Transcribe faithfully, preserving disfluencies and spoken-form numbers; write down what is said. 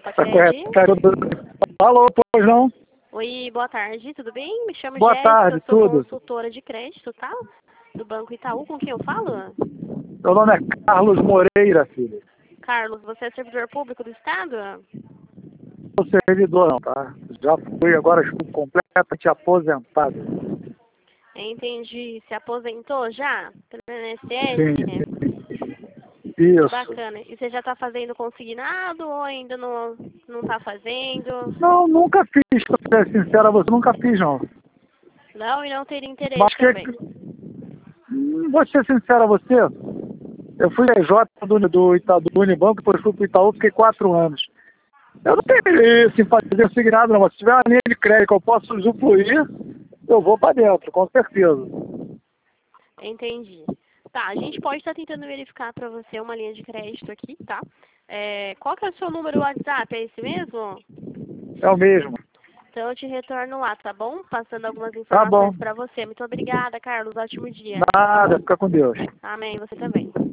pode Tá ser correto. de... Quero... Alô, pois não? Oi, boa tarde, tudo bem? Me chamo Boa Jéssica, tarde, eu sou tudo. consultora de crédito, tá? Do Banco Itaú, com quem eu falo? Meu nome é Carlos Moreira, filho. Carlos, você é servidor público do Estado? Não sou servidor não, tá? Já fui, agora estou completamente aposentado. Entendi. Se aposentou já? Pelo I N S S? Sim, sim. Isso. Bacana. E você já está fazendo consignado ou ainda não não está fazendo? Não, nunca fiz, pra ser sincero a você, nunca fiz não. Não, e não teria interesse Mas que... também. Hum, Vou ser sincero a você, eu fui P J do, do, Ita, do Unibanco, depois fui pro Itaú, fiquei quatro anos. Eu não tenho interesse em fazer consignado não, mas se tiver uma linha de crédito que eu posso usufruir, eu vou para dentro, com certeza. Entendi. Tá, a gente pode estar tentando verificar para você uma linha de crédito aqui, tá? É, qual que é o seu número do WhatsApp? É esse mesmo? É o mesmo. Então eu te retorno lá, tá bom? Passando algumas Tá bom. informações para você. Muito obrigada, Carlos. Ótimo dia. Nada, fica com Deus. Amém. Você também.